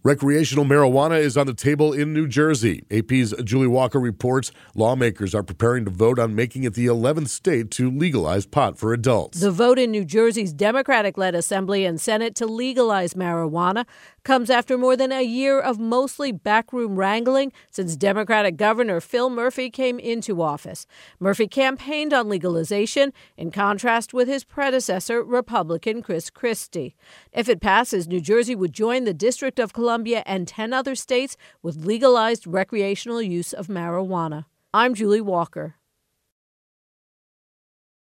Recreational marijuana is on the table in New Jersey. AP's Julie Walker reports lawmakers are preparing to vote on making it the 11th state to legalize pot for adults. The vote in New Jersey's Democratic-led Assembly and Senate to legalize marijuana comes after more than a year of mostly backroom wrangling since Democratic Governor Phil Murphy came into office. Murphy campaigned on legalization in contrast with his predecessor, Republican Chris Christie. If it passes, New Jersey would join the District of Columbia and 10 other states with legalized recreational use of marijuana. I'm Julie Walker.